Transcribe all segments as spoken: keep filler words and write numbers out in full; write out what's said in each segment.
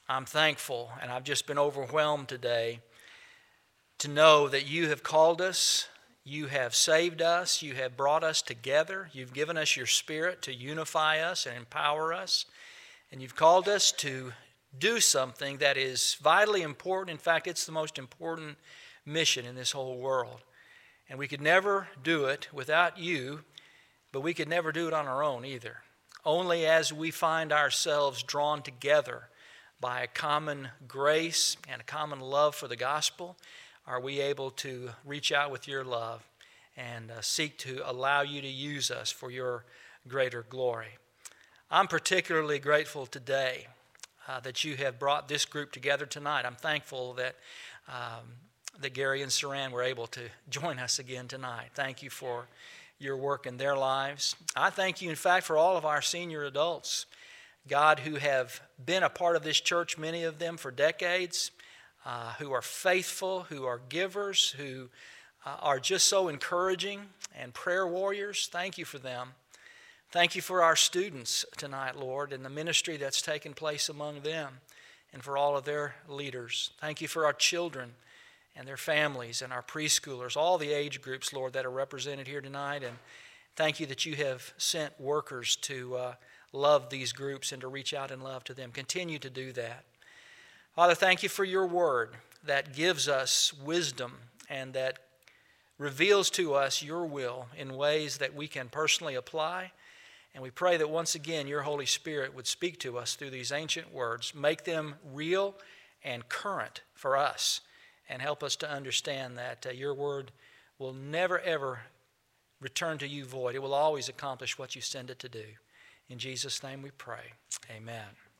I'm thankful, and I've just been overwhelmed today to know that you have called us, you have saved us, you have brought us together, you've given us your Spirit to unify us and empower us, and you've called us to do something that is vitally important. In fact, it's the most important mission in this whole world. And we could never do it without you, but we could never do it on our own either. Only as we find ourselves drawn together by a common grace and a common love for the gospel are we able to reach out with your love and uh, seek to allow you to use us for your greater glory. I'm particularly grateful today uh, that you have brought this group together tonight. I'm thankful that um, that Gary and Saran were able to join us again tonight. Thank you for your work in their lives. I thank you, in fact, for all of our senior adults, God, who have been a part of this church, many of them for decades, uh, who are faithful, who are givers, who uh, are just so encouraging and prayer warriors. Thank you for them. Thank you for our students tonight, Lord, and the ministry that's taken place among them, and for all of their leaders. Thank you for our children and their families and our preschoolers, all the age groups, Lord, that are represented here tonight. And thank you that you have sent workers to uh, love these groups and to reach out in love to them. Continue to do that. Father, thank you for your word that gives us wisdom and that reveals to us your will in ways that we can personally apply. And we pray that once again your Holy Spirit would speak to us through these ancient words, make them real and current for us, and help us to understand that uh, your word will never, ever return to you void. It will always accomplish what you send it to do. In Jesus' name we pray. Amen.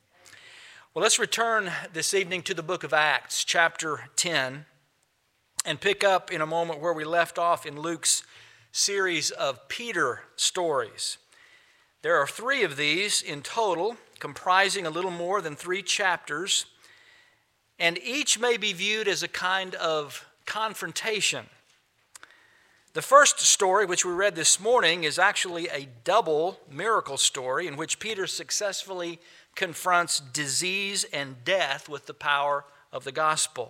Well, let's return this evening to the book of Acts, chapter ten, and pick up in a moment where we left off in Luke's series of Peter stories. There are three of these in total, comprising a little more than three chapters, and each may be viewed as a kind of confrontation. The first story, which we read this morning, is actually a double miracle story in which Peter successfully confronts disease and death with the power of the gospel.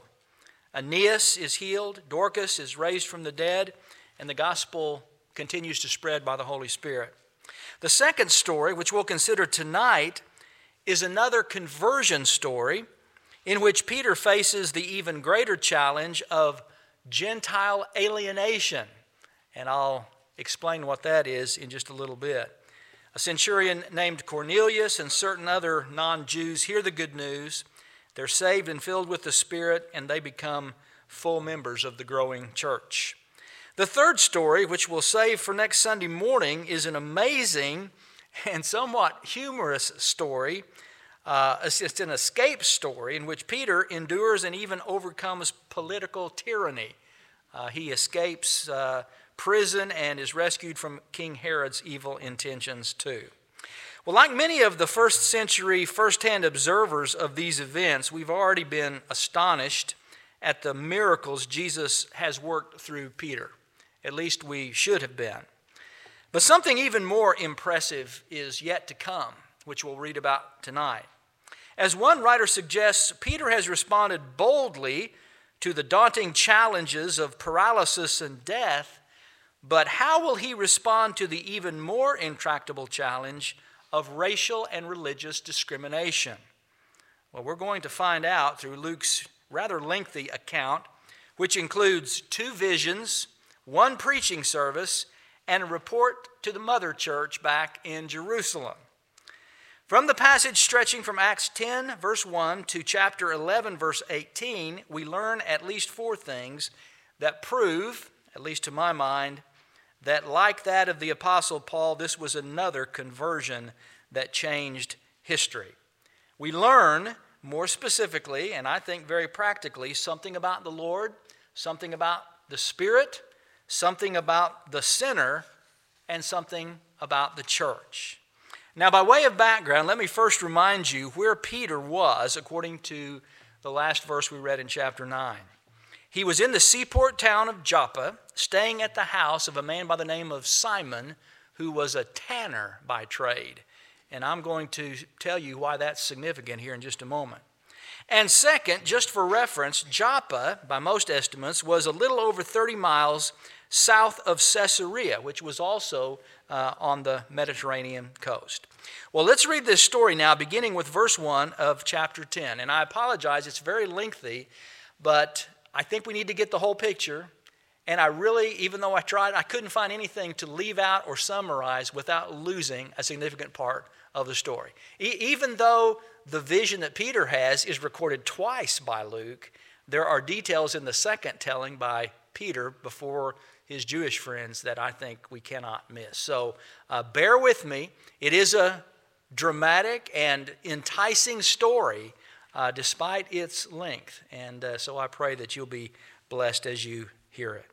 Aeneas is healed, Dorcas is raised from the dead, and the gospel continues to spread by the Holy Spirit. The second story, which we'll consider tonight, is another conversion story in which Peter faces the even greater challenge of Gentile alienation. And I'll explain what that is in just a little bit. A centurion named Cornelius and certain other non-Jews hear the good news. They're saved and filled with the Spirit, and they become full members of the growing church. The third story, which we'll save for next Sunday morning, is an amazing and somewhat humorous story. Uh, it's an escape story in which Peter endures and even overcomes political tyranny. Uh, he escapes uh, prison and is rescued from King Herod's evil intentions too. Well, like many of the first century first-hand observers of these events, we've already been astonished at the miracles Jesus has worked through Peter. At least we should have been. But something even more impressive is yet to come, which we'll read about tonight. As one writer suggests, Peter has responded boldly to the daunting challenges of paralysis and death, but how will he respond to the even more intractable challenge of racial and religious discrimination? Well, we're going to find out through Luke's rather lengthy account, which includes two visions, one preaching service, and a report to the mother church back in Jerusalem. From the passage stretching from Acts ten, verse one, to chapter eleven, verse eighteen, we learn at least four things that prove, at least to my mind, that like that of the Apostle Paul, this was another conversion that changed history. We learn, more specifically, and I think very practically, something about the Lord, something about the Spirit, something about the sinner, and something about the church. Now, by way of background, let me first remind you where Peter was according to the last verse we read in chapter nine. He was in the seaport town of Joppa, staying at the house of a man by the name of Simon, who was a tanner by trade. And I'm going to tell you why that's significant here in just a moment. And second, just for reference, Joppa, by most estimates, was a little over thirty miles south of Caesarea, which was also uh, on the Mediterranean coast. Well, let's read this story now, beginning with verse one of chapter ten. And I apologize, it's very lengthy, but I think we need to get the whole picture. And I really, even though I tried, I couldn't find anything to leave out or summarize without losing a significant part of the story. E- even though the vision that Peter has is recorded twice by Luke, there are details in the second telling by Peter before his Jewish friends that I think we cannot miss. So uh, bear with me. It is a dramatic and enticing story uh, despite its length. And uh, so I pray that you'll be blessed as you hear it.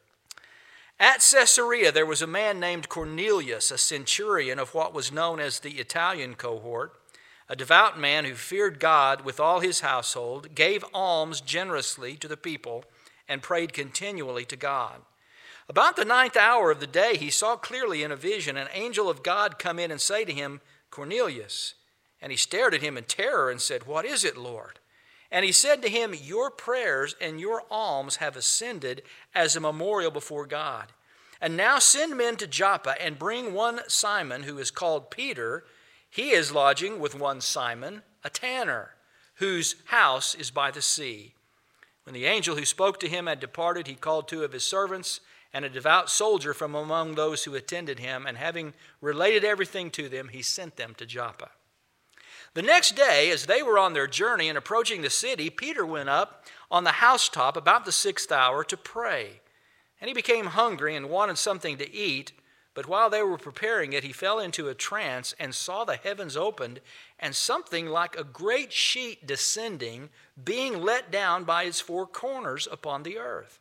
At Caesarea, there was a man named Cornelius, a centurion of what was known as the Italian cohort, a devout man who feared God with all his household, gave alms generously to the people, and prayed continually to God. About the ninth hour of the day, he saw clearly in a vision an angel of God come in and say to him, Cornelius. And he stared at him in terror and said, What is it, Lord? And he said to him, Your prayers and your alms have ascended as a memorial before God. And now send men to Joppa and bring one Simon, who is called Peter. He is lodging with one Simon, a tanner, whose house is by the sea. When the angel who spoke to him had departed, he called two of his servants and a devout soldier from among those who attended him, and having related everything to them, he sent them to Joppa. The next day, as they were on their journey and approaching the city, Peter went up on the housetop about the sixth hour to pray. And he became hungry and wanted something to eat, but while they were preparing it, he fell into a trance and saw the heavens opened and something like a great sheet descending, being let down by its four corners upon the earth.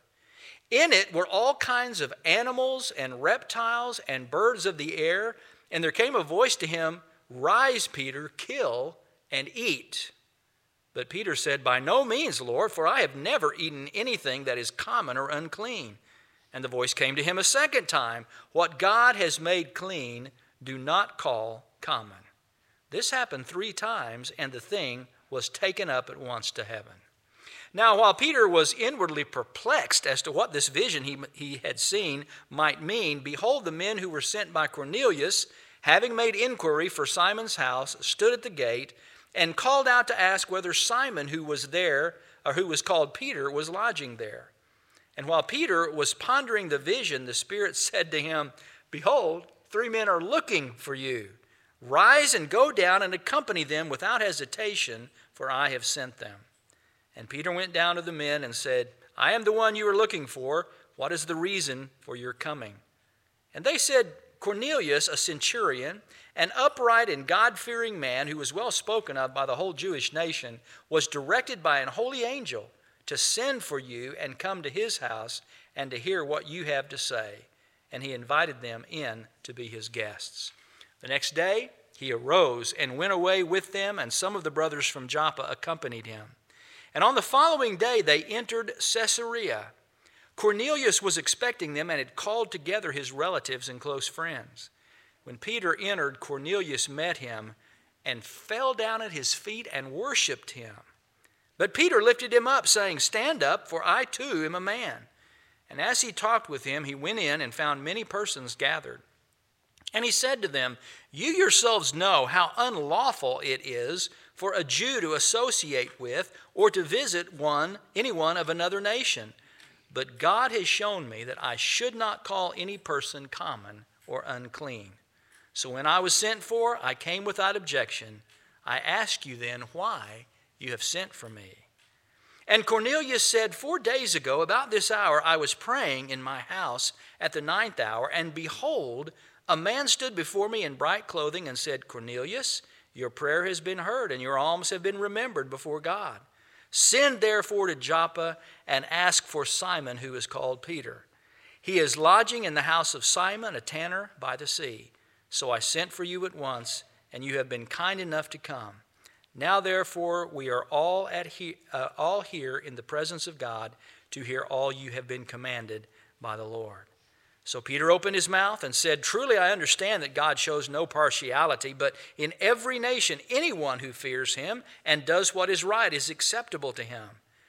In it were all kinds of animals and reptiles and birds of the air, and there came a voice to him, Rise, Peter, kill and eat. But Peter said, By no means, Lord, for I have never eaten anything that is common or unclean. And the voice came to him a second time, What God has made clean, do not call common. This happened three times, and the thing was taken up at once to heaven. Now, while Peter was inwardly perplexed as to what this vision he, he had seen might mean, behold, the men who were sent by Cornelius, having made inquiry for Simon's house, stood at the gate and called out to ask whether Simon, who was there, or who was called Peter, was lodging there. And while Peter was pondering the vision, the Spirit said to him, Behold, three men are looking for you. Rise and go down and accompany them without hesitation, for I have sent them. And Peter went down to the men and said, I am the one you are looking for. What is the reason for your coming? And they said, Cornelius, a centurion, an upright and God-fearing man who was well spoken of by the whole Jewish nation, was directed by an holy angel to send for you and come to his house and to hear what you have to say. And he invited them in to be his guests. The next day he arose and went away with them, and some of the brothers from Joppa accompanied him. And on the following day they entered Caesarea. Cornelius was expecting them and had called together his relatives and close friends. When Peter entered, Cornelius met him and fell down at his feet and worshipped him. But Peter lifted him up, saying, Stand up, for I too am a man. And as he talked with him, he went in and found many persons gathered. And he said to them, You yourselves know how unlawful it is for a Jew to associate with or to visit one, anyone of another nation. But God has shown me that I should not call any person common or unclean. So when I was sent for, I came without objection. I ask you then why you have sent for me. And Cornelius said, Four days ago, about this hour, I was praying in my house at the ninth hour, and behold, a man stood before me in bright clothing and said, Cornelius, your prayer has been heard, and your alms have been remembered before God. Send therefore to Joppa and ask for Simon, who is called Peter. He is lodging in the house of Simon, a tanner by the sea. So I sent for you at once, and you have been kind enough to come. Now therefore we are all at he, uh, all here in the presence of God to hear all you have been commanded by the Lord. So Peter opened his mouth and said, "Truly I understand that God shows no partiality, but in every nation anyone who fears him and does what is right is acceptable to him.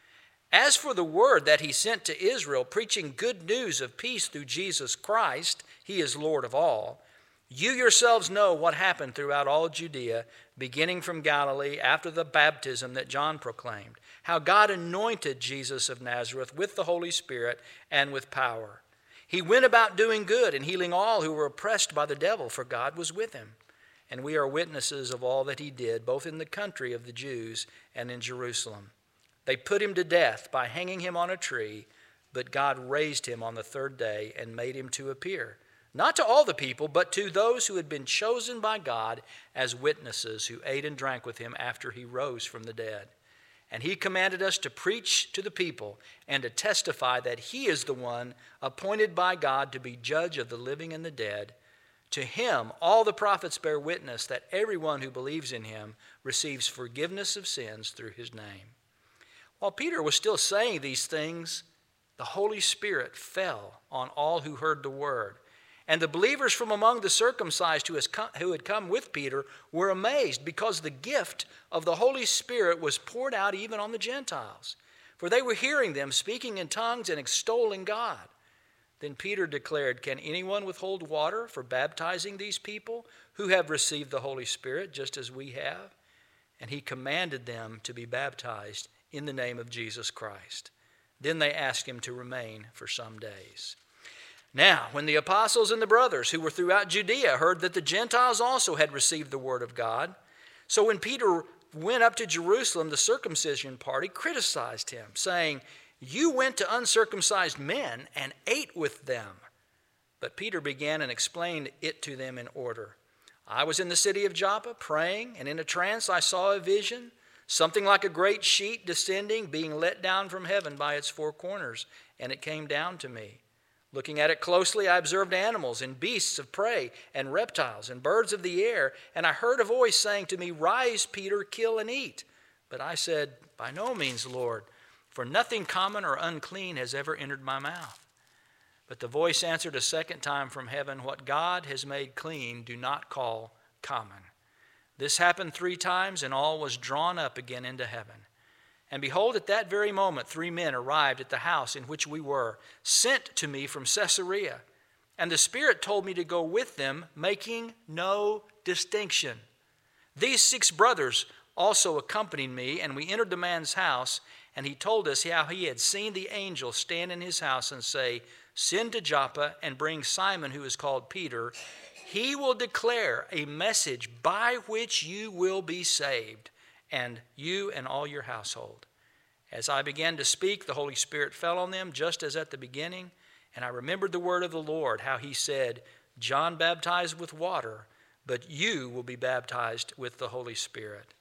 As for the word that he sent to Israel, preaching good news of peace through Jesus Christ, he is Lord of all. You yourselves know what happened throughout all Judea, beginning from Galilee after the baptism that John proclaimed, how God anointed Jesus of Nazareth with the Holy Spirit and with power. He went about doing good and healing all who were oppressed by the devil, for God was with him. And we are witnesses of all that he did, both in the country of the Jews and in Jerusalem. They put him to death by hanging him on a tree, but God raised him on the third day and made him to appear, not to all the people, but to those who had been chosen by God as witnesses, who ate and drank with him after he rose from the dead. And he commanded us to preach to the people and to testify that he is the one appointed by God to be judge of the living and the dead. To him all the prophets bear witness that everyone who believes in him receives forgiveness of sins through his name." While Peter was still saying these things, the Holy Spirit fell on all who heard the word. And the believers from among the circumcised who had come with Peter were amazed, because the gift of the Holy Spirit was poured out even on the Gentiles. For they were hearing them speaking in tongues and extolling God. Then Peter declared, "Can anyone withhold water for baptizing these people who have received the Holy Spirit just as we have?" And he commanded them to be baptized in the name of Jesus Christ. Then they asked him to remain for some days. Now, when the apostles and the brothers who were throughout Judea heard that the Gentiles also had received the word of God, so when Peter went up to Jerusalem, the circumcision party criticized him, saying, "You went to uncircumcised men and ate with them." But Peter began and explained it to them in order. "I was in the city of Joppa praying, and in a trance I saw a vision, something like a great sheet descending, being let down from heaven by its four corners, and it came down to me. Looking at it closely, I observed animals and beasts of prey and reptiles and birds of the air, and I heard a voice saying to me, 'Rise, Peter, kill and eat.' But I said, 'By no means, Lord, for nothing common or unclean has ever entered my mouth.' But the voice answered a second time from heaven, 'What God has made clean, do not call common.' This happened three times, and all was drawn up again into heaven. And behold, at that very moment, three men arrived at the house in which we were, sent to me from Caesarea. And the Spirit told me to go with them, making no distinction. These six brothers also accompanied me, and we entered the man's house, and he told us how he had seen the angel stand in his house and say, 'Send to Joppa and bring Simon, who is called Peter. He will declare a message by which you will be saved, and you and all your household.' As I began to speak, the Holy Spirit fell on them, just as at the beginning, and I remembered the word of the Lord, how he said, 'John baptized with water, but you will be baptized with the Holy Spirit.'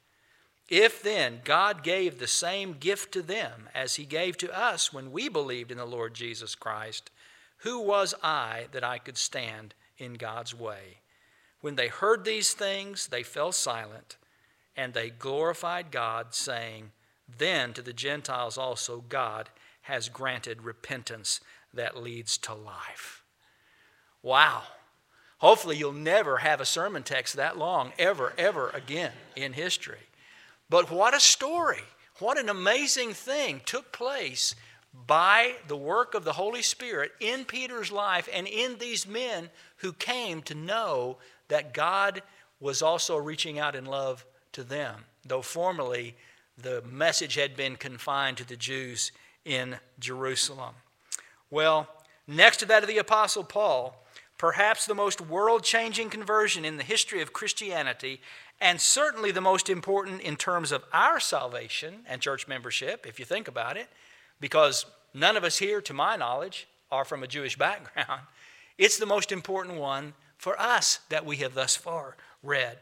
If then God gave the same gift to them as he gave to us when we believed in the Lord Jesus Christ, who was I that I could stand in God's way?" When they heard these things, they fell silent, and they glorified God, saying, "Then to the Gentiles also God has granted repentance that leads to life." Wow. Hopefully you'll never have a sermon text that long, ever, ever again in history. But what a story. What an amazing thing took place by the work of the Holy Spirit in Peter's life and in these men who came to know that God was also reaching out in love to them, though formerly the message had been confined to the Jews in Jerusalem. Well, next to that of the Apostle Paul, perhaps the most world-changing conversion in the history of Christianity, and certainly the most important in terms of our salvation and church membership, if you think about it, because none of us here, to my knowledge, are from a Jewish background. It's the most important one for us that we have thus far read.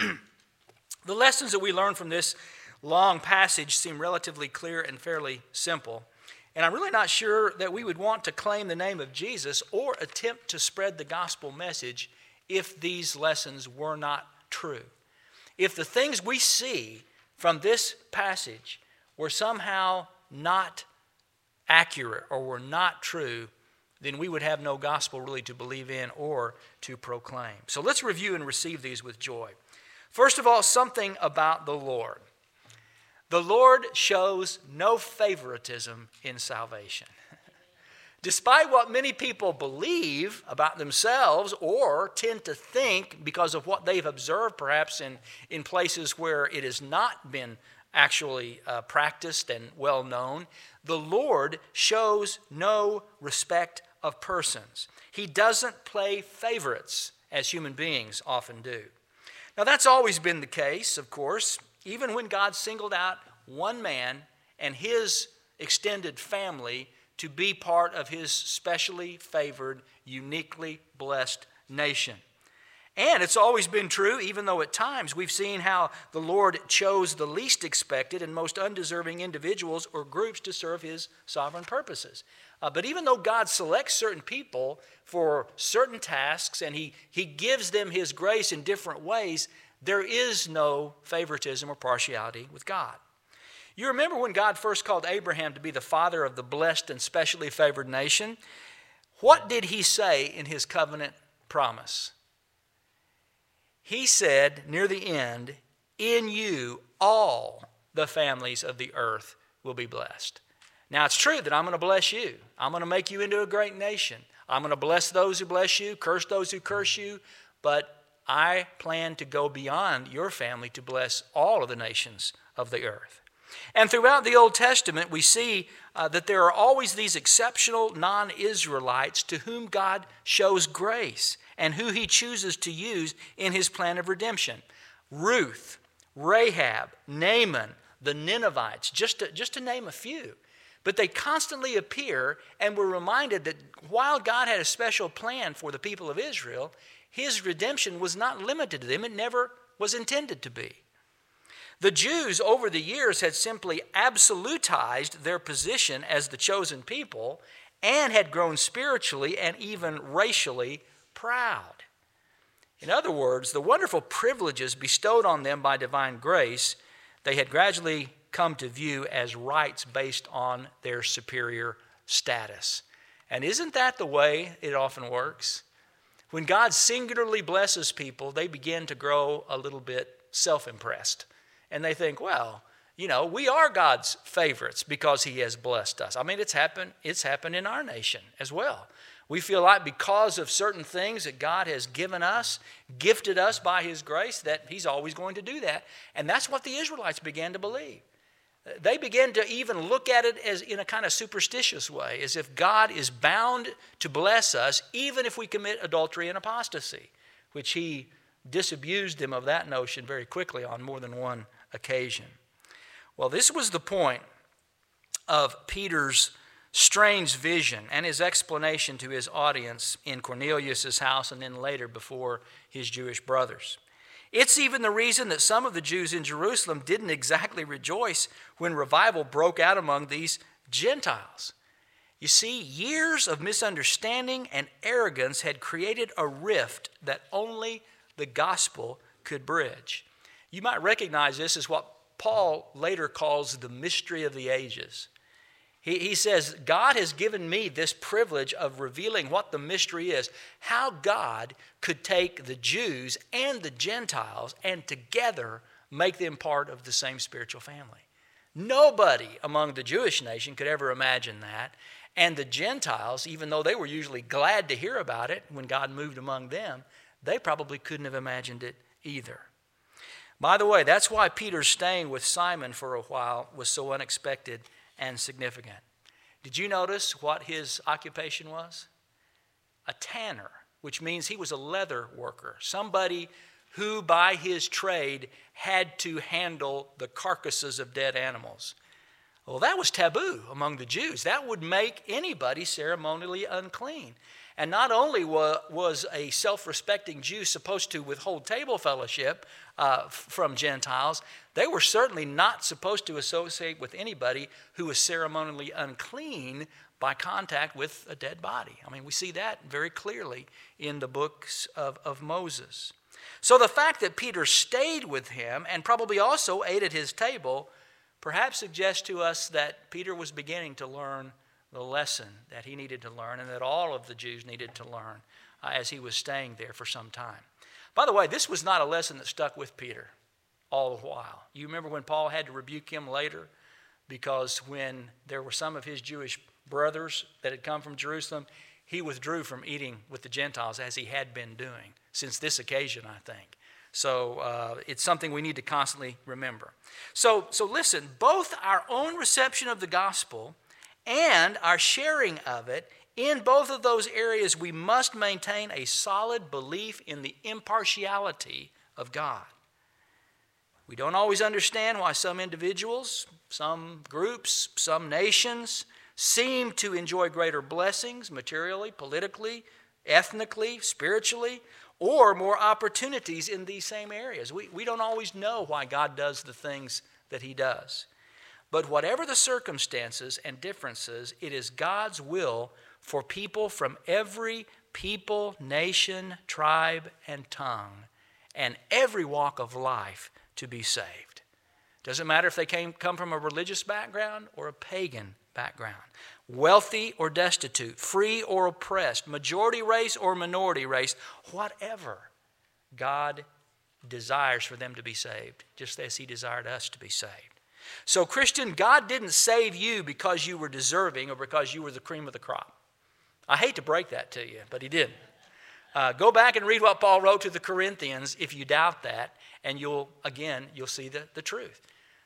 The lessons that we learn from this long passage seem relatively clear and fairly simple. And I'm really not sure that we would want to claim the name of Jesus or attempt to spread the gospel message if these lessons were not true. If the things we see from this passage were somehow not accurate or were not true, then we would have no gospel really to believe in or to proclaim. So let's review and receive these with joy. First of all, something about the Lord. The Lord shows no favoritism in salvation. Despite what many people believe about themselves or tend to think because of what they've observed perhaps in, in places where it has not been actually uh, practiced and well known, the Lord shows no respect of persons. He doesn't play favorites as human beings often do. Now that's always been the case, of course, even when God singled out one man and his extended family to be part of his specially favored, uniquely blessed nation. And it's always been true, even though at times we've seen how the Lord chose the least expected and most undeserving individuals or groups to serve his sovereign purposes. Uh, but even though God selects certain people for certain tasks and he, he gives them his grace in different ways, there is no favoritism or partiality with God. You remember when God first called Abraham to be the father of the blessed and specially favored nation? What did he say in his covenant promise? He said near the end, "In you all the families of the earth will be blessed." Now it's true that I'm going to bless you. I'm going to make you into a great nation. I'm going to bless those who bless you, curse those who curse you, but I plan to go beyond your family to bless all of the nations of the earth. And throughout the Old Testament, we see uh, that there are always these exceptional non-Israelites to whom God shows grace and who he chooses to use in his plan of redemption. Ruth, Rahab, Naaman, the Ninevites, just to, just to name a few. But they constantly appear, and we're reminded that while God had a special plan for the people of Israel, his redemption was not limited to them. It never was intended to be. The Jews over the years had simply absolutized their position as the chosen people and had grown spiritually and even racially proud. In other words, the wonderful privileges bestowed on them by divine grace, they had gradually come to view as rights based on their superior status. And isn't that the way it often works? When God singularly blesses people, they begin to grow a little bit self-impressed. And they think, well, you know, we are God's favorites because he has blessed us. I mean, it's happened, it's happened in our nation as well. We feel like because of certain things that God has given us, gifted us by his grace, that he's always going to do that. And that's what the Israelites began to believe. They began to even look at it as in a kind of superstitious way, as if God is bound to bless us even if we commit adultery and apostasy, which he disabused them of that notion very quickly on more than one occasion. Well, this was the point of Peter's strange vision and his explanation to his audience in Cornelius' house and then later before his Jewish brothers. It's even the reason that some of the Jews in Jerusalem didn't exactly rejoice when revival broke out among these Gentiles. You see, years of misunderstanding and arrogance had created a rift that only the gospel could bridge. You might recognize this as what Paul later calls the mystery of the ages. He, he says, God has given me this privilege of revealing what the mystery is, how God could take the Jews and the Gentiles and together make them part of the same spiritual family. Nobody among the Jewish nation could ever imagine that. And the Gentiles, even though they were usually glad to hear about it when God moved among them, they probably couldn't have imagined it either. By the way, that's why Peter's staying with Simon for a while was so unexpected and significant. Did you notice what his occupation was? A tanner, which means he was a leather worker, somebody who by his trade had to handle the carcasses of dead animals. Well, that was taboo among the Jews. That would make anybody ceremonially unclean. And not only was a self-respecting Jew supposed to withhold table fellowship uh, from Gentiles, they were certainly not supposed to associate with anybody who was ceremonially unclean by contact with a dead body. I mean, we see that very clearly in the books of, of Moses. So the fact that Peter stayed with him and probably also ate at his table perhaps suggests to us that Peter was beginning to learn the lesson that he needed to learn and that all of the Jews needed to learn uh, as he was staying there for some time. By the way, this was not a lesson that stuck with Peter all the while. You remember when Paul had to rebuke him later? Because when there were some of his Jewish brothers that had come from Jerusalem, he withdrew from eating with the Gentiles as he had been doing since this occasion, I think. So uh, it's something we need to constantly remember. So, so listen, both our own reception of the gospel and our sharing of it, in both of those areas, we must maintain a solid belief in the impartiality of God. We don't always understand why some individuals, some groups, some nations seem to enjoy greater blessings materially, politically, ethnically, spiritually, or more opportunities in these same areas. We, we don't always know why God does the things that he does. But whatever the circumstances and differences, it is God's will for people from every people, nation, tribe, and tongue, and every walk of life to be saved. Doesn't matter if they came, come from a religious background or a pagan background, wealthy or destitute, free or oppressed, majority race or minority race, whatever. God desires for them to be saved, just as he desired us to be saved. So, Christian, God didn't save you because you were deserving or because you were the cream of the crop. I hate to break that to you, but he didn't. Uh, go back and read what Paul wrote to the Corinthians if you doubt that, and you'll, again, you'll see the, the truth.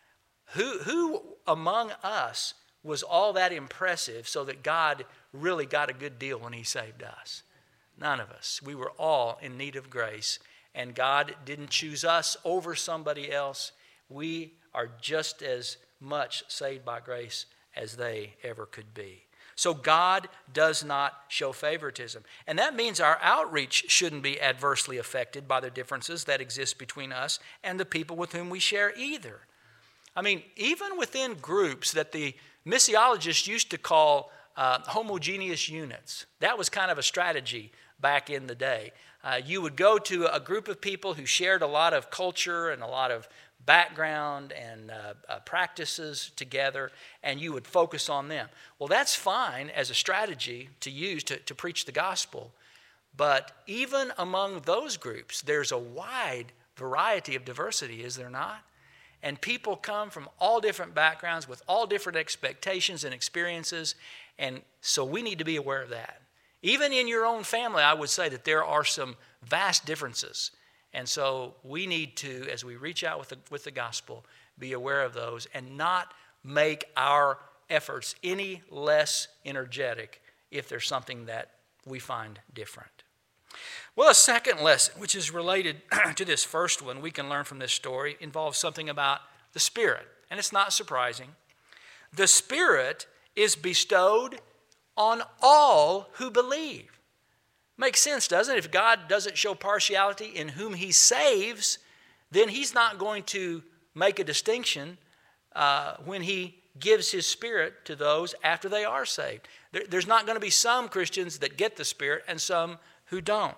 Who, who among us was all that impressive so that God really got a good deal when he saved us? None of us. We were all in need of grace, and God didn't choose us over somebody else. We are just as much saved by grace as they ever could be. So God does not show favoritism. And that means our outreach shouldn't be adversely affected by the differences that exist between us and the people with whom we share either. I mean, even within groups that the missiologists used to call uh, homogeneous units, that was kind of a strategy back in the day. Uh, you would go to a group of people who shared a lot of culture and a lot of background and uh, uh, practices together, and you would focus on them. Well, that's fine as a strategy to use to, to preach the gospel, but even among those groups, there's a wide variety of diversity, is there not? And people come from all different backgrounds with all different expectations and experiences, and so we need to be aware of that. Even in your own family, I would say that there are some vast differences. And so we need to, as we reach out with the, with the gospel, be aware of those and not make our efforts any less energetic if there's something that we find different. Well, a second lesson, which is related to this first one, we can learn from this story, involves something about the Spirit. And it's not surprising. The Spirit is bestowed on all who believe. Makes sense, doesn't it? If God doesn't show partiality in whom he saves, then he's not going to make a distinction uh, when he gives his Spirit to those after they are saved. There, there's not going to be some Christians that get the Spirit and some who don't.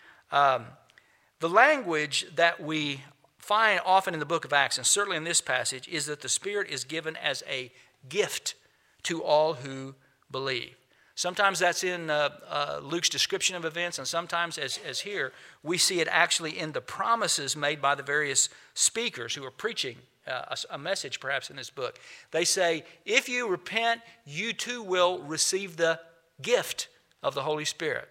Um, the language that we find often in the book of Acts, and certainly in this passage, is that the Spirit is given as a gift to all who believe. Sometimes that's in uh, uh, Luke's description of events, and sometimes, as, as here, we see it actually in the promises made by the various speakers who are preaching uh, a, a message, perhaps, in this book. They say, if you repent, you too will receive the gift of the Holy Spirit.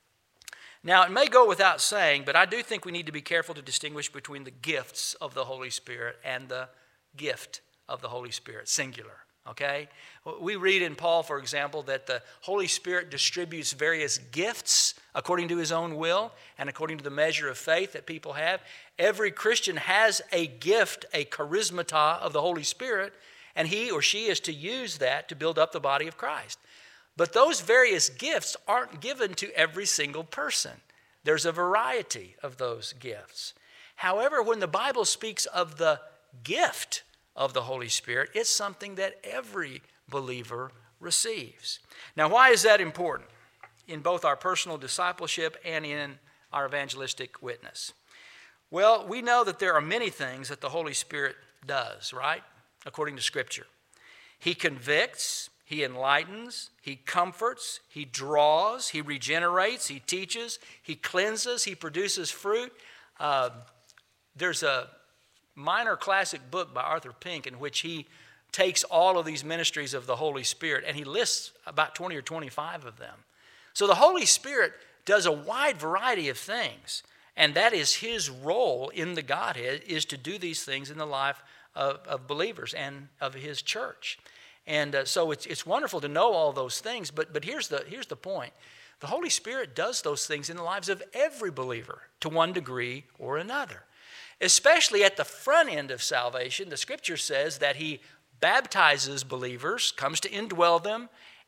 Now, it may go without saying, but I do think we need to be careful to distinguish between the gifts of the Holy Spirit and the gift of the Holy Spirit, singular. Okay? We read in Paul, for example, that the Holy Spirit distributes various gifts according to his own will and according to the measure of faith that people have. Every Christian has a gift, a charismata of the Holy Spirit, and he or she is to use that to build up the body of Christ. But those various gifts aren't given to every single person. There's a variety of those gifts. However, when the Bible speaks of the gift of the Holy Spirit, it's something that every believer receives. Now, why is that important in both our personal discipleship and in our evangelistic witness? Well, we know that there are many things that the Holy Spirit does, right? According to Scripture. He convicts, He enlightens, he comforts, he draws, he regenerates, he teaches, he cleanses, he produces fruit. Uh, there's a minor classic book by Arthur Pink in which he takes all of these ministries of the Holy Spirit and he lists about twenty or twenty-five of them. So the Holy Spirit does a wide variety of things, and that is his role in the Godhead, is to do these things in the life of, of believers and of his church. And uh, so it's it's wonderful to know all those things, but but here's the here's the point. The Holy Spirit does those things in the lives of every believer to one degree or another. Especially at the front end of salvation, the Scripture says that he baptizes believers, comes to indwell them,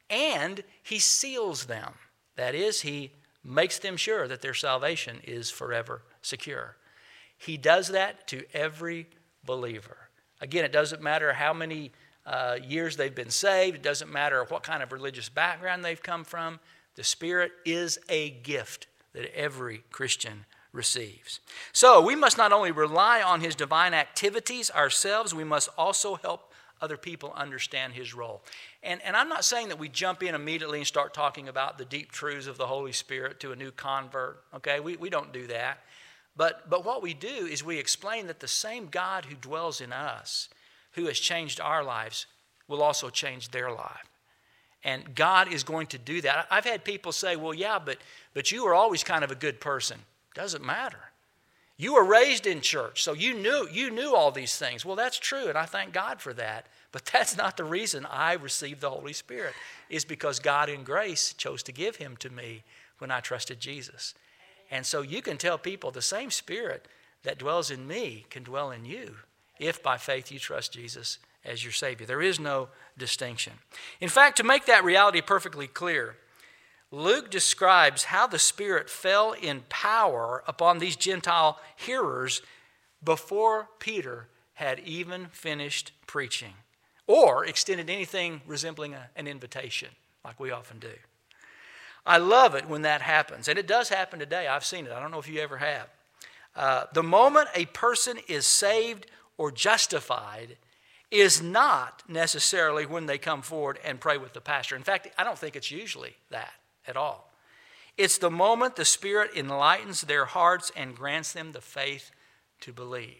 and he seals them. That is, he makes them sure that their salvation is forever secure. He does that to every believer. Again, it doesn't matter how many uh, years they've been saved. It doesn't matter what kind of religious background they've come from. The Spirit is a gift that every Christian receives. So we must not only rely on his divine activities ourselves, we must also help other people understand his role. And, and I'm not saying that we jump in immediately and start talking about the deep truths of the Holy Spirit to a new convert. Okay, we, we don't do that. But, but what we do is we explain that the same God who dwells in us, who has changed our lives, will also change their life. And God is going to do that. I've had people say, well, yeah, but, but you were always kind of a good person. Doesn't matter. You were raised in church, so you knew you knew all these things. Well, that's true, and I thank God for that. But that's not the reason I received the Holy Spirit. It's because God in grace chose to give him to me when I trusted Jesus. And so you can tell people the same Spirit that dwells in me can dwell in you if by faith you trust Jesus as your Savior. There is no distinction. In fact, to make that reality perfectly clear, Luke describes how the Spirit fell in power upon these Gentile hearers before Peter had even finished preaching or extended anything resembling a, an invitation like we often do. I love it when that happens, and it does happen today. I've seen it. I don't know if you ever have. Uh, the moment a person is saved or justified is not necessarily when they come forward and pray with the pastor. In fact, I don't think it's usually that at all. It's the moment the Spirit enlightens their hearts and grants them the faith to believe.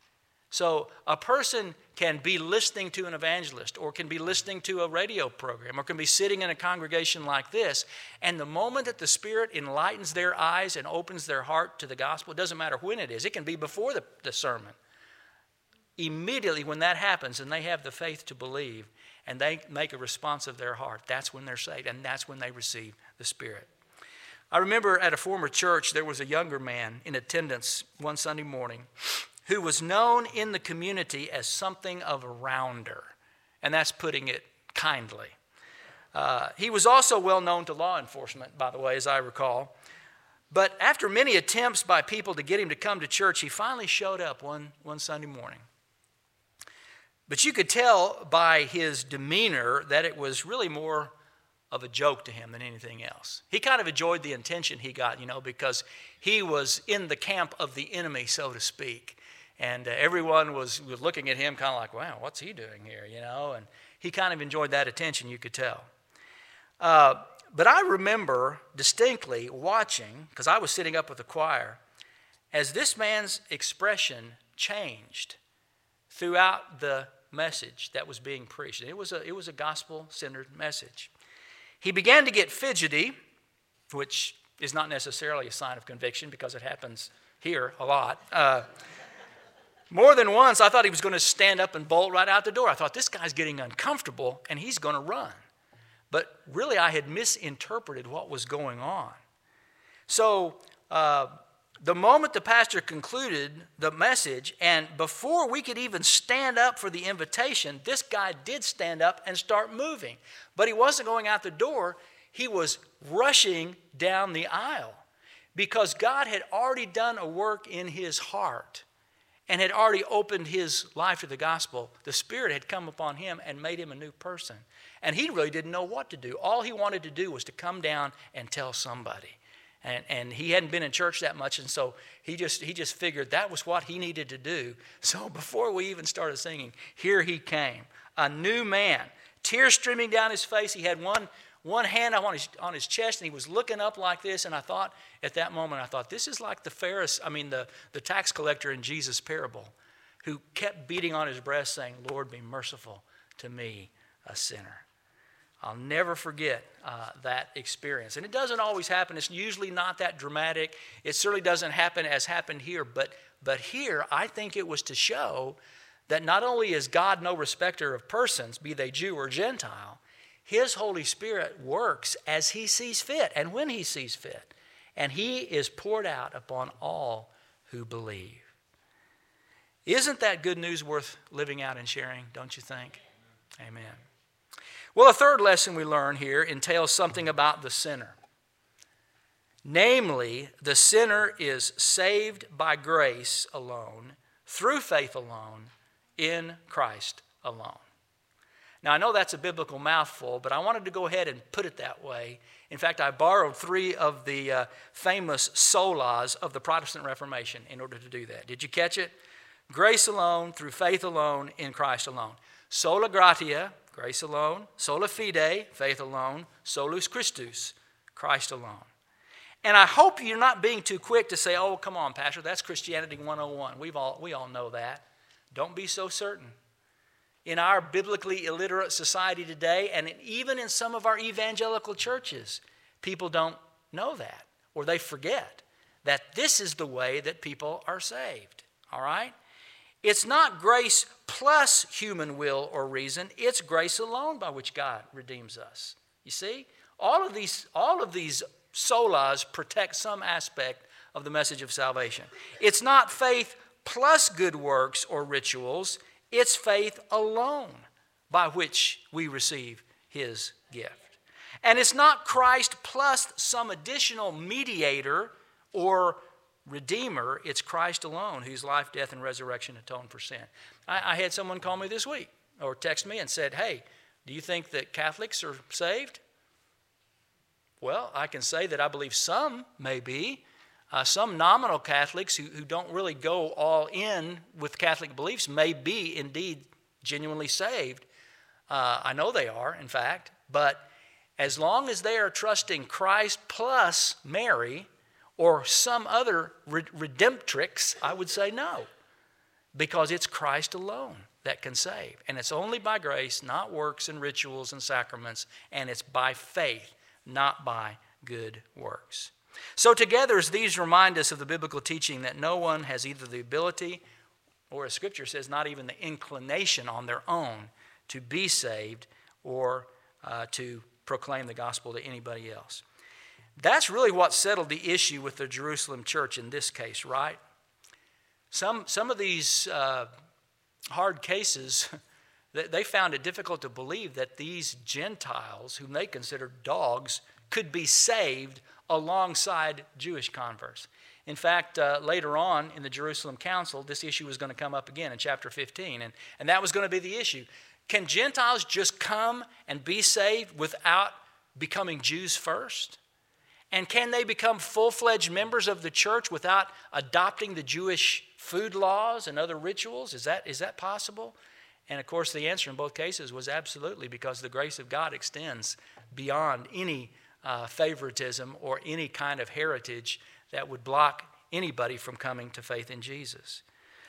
So a person can be listening to an evangelist or can be listening to a radio program or can be sitting in a congregation like this, and the moment that the Spirit enlightens their eyes and opens their heart to the gospel, it doesn't matter when it is. It can be before the, the sermon. Immediately when that happens and they have the faith to believe and they make a response of their heart, that's when they're saved, and that's when they receive the Spirit. I remember at a former church there was a younger man in attendance one Sunday morning who was known in the community as something of a rounder, and that's putting it kindly. Uh, he was also well known to law enforcement, by the way, as I recall. But after many attempts by people to get him to come to church, he finally showed up one, one Sunday morning. But you could tell by his demeanor that it was really more of a joke to him than anything else. He kind of enjoyed the attention he got, you know, because he was in the camp of the enemy, so to speak. And uh, everyone was, was looking at him kind of like, wow, what's he doing here, you know? And he kind of enjoyed that attention, you could tell. Uh, but I remember distinctly watching, because I was sitting up with the choir, as this man's expression changed throughout the message that was being preached. It was a, it was a gospel-centered message. He began to get fidgety, which is not necessarily a sign of conviction because it happens here a lot. Uh, more than once, I thought he was going to stand up and bolt right out the door. I thought, this guy's getting uncomfortable and he's going to run. But really, I had misinterpreted what was going on. So, uh, the moment the pastor concluded the message, and before we could even stand up for the invitation, this guy did stand up and start moving. But he wasn't going out the door. He was rushing down the aisle because God had already done a work in his heart and had already opened his life to the gospel. The Spirit had come upon him and made him a new person. And he really didn't know what to do. All he wanted to do was to come down and tell somebody. And, and he hadn't been in church that much, and so he just he just figured that was what he needed to do. So before we even started singing, here he came, a new man, tears streaming down his face. He had one, one hand on his, on his chest, and he was looking up like this. And I thought, at that moment, I thought, this is like the Pharisee, I mean, the, the tax collector in Jesus' parable, who kept beating on his breast saying, Lord, be merciful to me, a sinner. I'll never forget uh, that experience. And it doesn't always happen. It's usually not that dramatic. It certainly doesn't happen as happened here. But, but here, I think it was to show that not only is God no respecter of persons, be they Jew or Gentile, his Holy Spirit works as he sees fit and when he sees fit. And he is poured out upon all who believe. Isn't that good news worth living out and sharing, don't you think? Amen. Well, a third lesson we learn here entails something about the sinner. Namely, the sinner is saved by grace alone, through faith alone, in Christ alone. Now, I know that's a biblical mouthful, but I wanted to go ahead and put it that way. In fact, I borrowed three of the uh, famous solas of the Protestant Reformation in order to do that. Did you catch it? Grace alone, through faith alone, in Christ alone. Sola gratia, grace alone. Sola fide, faith alone. Solus Christus, Christ alone. And I hope you're not being too quick to say, oh, come on, Pastor, that's Christianity one oh one. We've all, we all know that. Don't be so certain. In our biblically illiterate society today, and even in some of our evangelical churches, people don't know that, or they forget that this is the way that people are saved. All right? It's not grace plus human will or reason. It's grace alone by which God redeems us. You see? All of these, all of these solas protect some aspect of the message of salvation. It's not faith plus good works or rituals. It's faith alone by which we receive his gift. And it's not Christ plus some additional mediator or Redeemer. It's Christ alone, whose life, death, and resurrection atone for sin. I, I had someone call me this week or text me and said, hey, do you think that Catholics are saved? Well, I can say that I believe some may be. Uh, some nominal Catholics who, who don't really go all in with Catholic beliefs may be indeed genuinely saved. Uh, I know they are, in fact. But as long as they are trusting Christ plus Mary, or some other redemptrix, I would say no. Because it's Christ alone that can save. And it's only by grace, not works and rituals and sacraments. And it's by faith, not by good works. So together, as these remind us of the biblical teaching that no one has either the ability, or as Scripture says, not even the inclination on their own to be saved or uh, to proclaim the gospel to anybody else. That's really what settled the issue with the Jerusalem church in this case, right? Some, some of these uh, hard cases, they found it difficult to believe that these Gentiles, whom they considered dogs, could be saved alongside Jewish converts. In fact, uh, later on in the Jerusalem Council, this issue was going to come up again in chapter fifteen, and, and that was going to be the issue. Can Gentiles just come and be saved without becoming Jews first? And can they become full-fledged members of the church without adopting the Jewish food laws and other rituals? Is that, is that possible? And of course, the answer in both cases was absolutely, because the grace of God extends beyond any uh, favoritism or any kind of heritage that would block anybody from coming to faith in Jesus.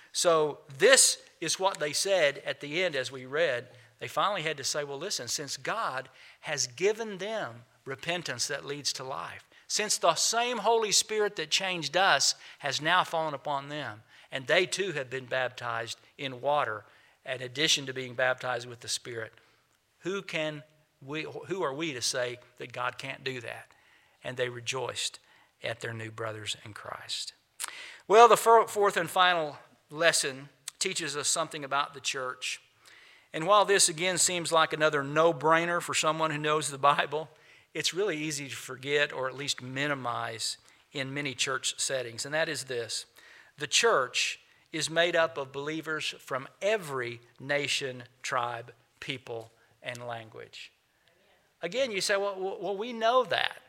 So this is what they said at the end as we read. They finally had to say, well, listen, since God has given them repentance that leads to life, since the same Holy Spirit that changed us has now fallen upon them, and they too have been baptized in water, in addition to being baptized with the Spirit, who can we, who are we to say that God can't do that? And they rejoiced at their new brothers in Christ. Well, the fourth and final lesson teaches us something about the church. And while this again seems like another no-brainer for someone who knows the Bible, it's really easy to forget or at least minimize in many church settings. And that is this: the church is made up of believers from every nation, tribe, people, and language. Again, you say, well, well, we know that.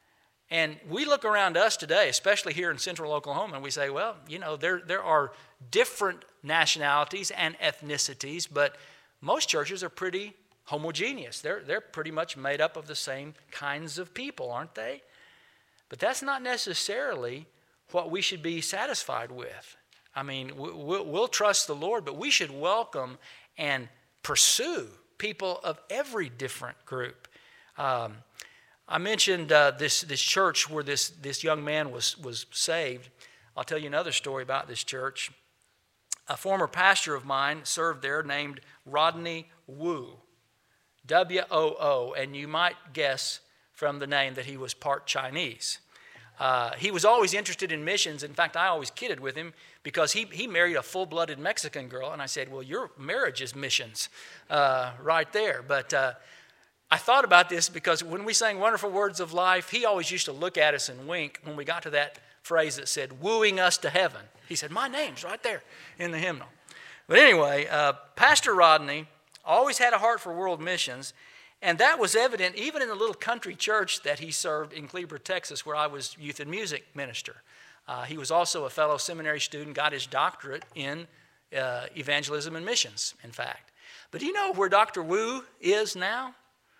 And we look around us today, especially here in central Oklahoma, and we say, well, you know, there, there are different nationalities and ethnicities, but most churches are pretty homogeneous. They're, they're pretty much made up of the same kinds of people, aren't they? But that's not necessarily what we should be satisfied with. I mean, we'll, we'll trust the Lord, but we should welcome and pursue people of every different group. Um, I mentioned uh, this this church where this, this young man was, was saved. I'll tell you another story about this church. A former pastor of mine served there named Rodney Woo, W O O, and you might guess from the name that he was part Chinese. Uh, he was always interested in missions. In fact, I always kidded with him because he, he married a full-blooded Mexican girl, and I said, well, your marriage is missions uh, right there. But uh, I thought about this because when we sang Wonderful Words of Life, he always used to look at us and wink when we got to that phrase that said, wooing us to heaven. He said, my name's right there in the hymnal. But anyway, uh, Pastor Rodney always had a heart for world missions, and that was evident even in the little country church that he served in Cleburne, Texas, where I was youth and music minister. Uh, he was also a fellow seminary student, got his doctorate in uh, evangelism and missions, in fact. But do you know where Doctor Wu is now?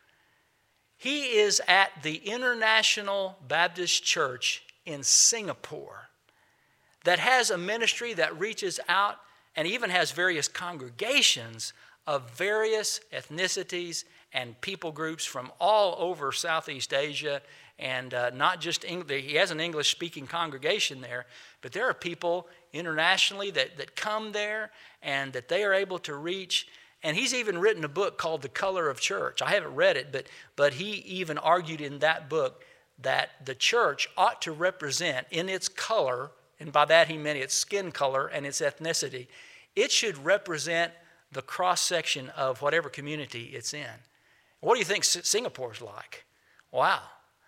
He is at the International Baptist Church in Singapore that has a ministry that reaches out and even has various congregations of various ethnicities and people groups from all over Southeast Asia, and uh, not just English. He has an English-speaking congregation there, but there are people internationally that, that come there and that they are able to reach. And he's even written a book called The Color of Church. I haven't read it, but, but he even argued in that book that the church ought to represent in its color, and by that he meant its skin color and its ethnicity, it should represent the cross-section of whatever community it's in. What do you think Singapore's like? Wow.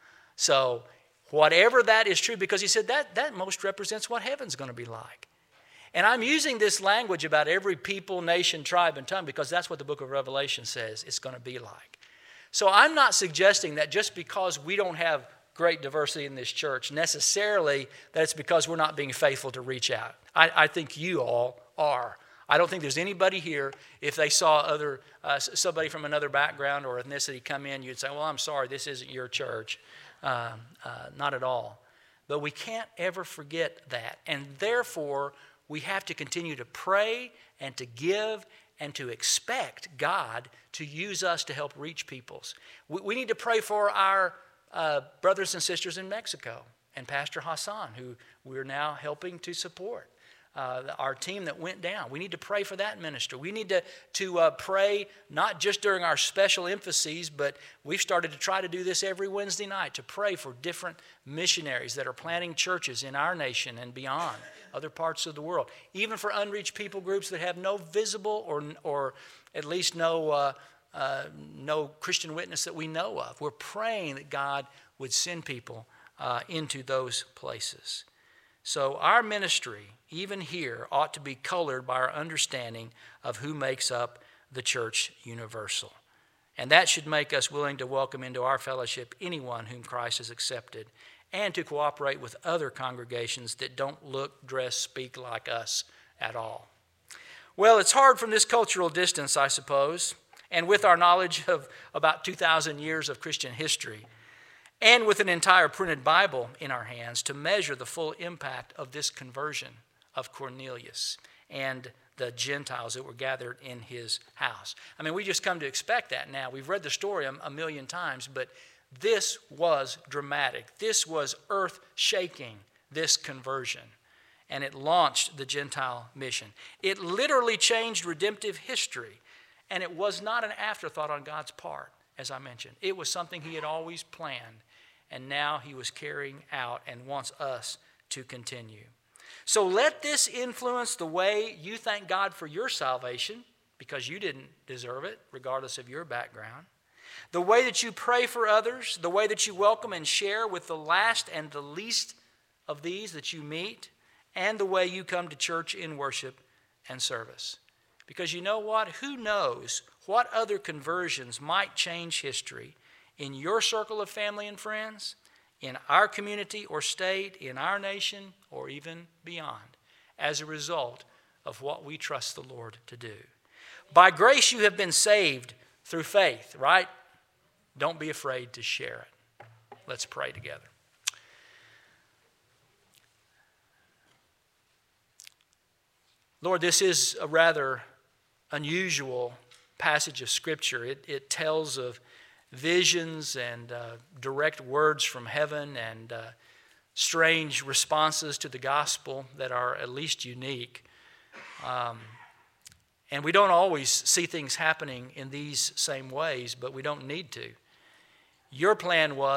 So whatever that is true, because he said that, that most represents what heaven's going to be like. And I'm using this language about every people, nation, tribe, and tongue because that's what the book of Revelation says it's going to be like. So I'm not suggesting that just because we don't have great diversity in this church, necessarily that it's because we're not being faithful to reach out. I, I think you all are. I don't think there's anybody here, if they saw other uh, somebody from another background or ethnicity come in, you'd say, well, I'm sorry, this isn't your church. Uh, uh, not at all. But we can't ever forget that. And therefore, we have to continue to pray and to give and to expect God to use us to help reach peoples. We, we need to pray for our uh, brothers and sisters in Mexico and Pastor Hassan, who we're now helping to support. Uh, our team that went down. We need to pray for that minister. We need to, to uh, pray not just during our special emphases, but we've started to try to do this every Wednesday night, to pray for different missionaries that are planting churches in our nation and beyond, other parts of the world. Even for unreached people groups that have no visible or, or at least no, uh, uh, no Christian witness that we know of. We're praying that God would send people uh, into those places. So our ministry, even here, ought to be colored by our understanding of who makes up the church universal. And that should make us willing to welcome into our fellowship anyone whom Christ has accepted and to cooperate with other congregations that don't look, dress, speak like us at all. Well, it's hard from this cultural distance, I suppose, and with our knowledge of about two thousand years of Christian history, and with an entire printed Bible in our hands, to measure the full impact of this conversion of Cornelius and the Gentiles that were gathered in his house. I mean, we just come to expect that now. We've read the story a, a million times, but this was dramatic. This was earth-shaking, this conversion. And it launched the Gentile mission. It literally changed redemptive history. And it was not an afterthought on God's part, as I mentioned. It was something he had always planned. And now he was carrying out and wants us to continue. So let this influence the way you thank God for your salvation, because you didn't deserve it, regardless of your background. The way that you pray for others, the way that you welcome and share with the last and the least of these that you meet, and the way you come to church in worship and service. Because you know what? Who knows what other conversions might change history in your circle of family and friends, in our community or state, in our nation, or even beyond, as a result of what we trust the Lord to do. By grace you have been saved through faith, right? Don't be afraid to share it. Let's pray together. Lord, this is a rather unusual passage of Scripture. It, it tells of visions and uh, direct words from heaven and uh, strange responses to the gospel that are at least unique. Um, and we don't always see things happening in these same ways, but we don't need to. Your plan was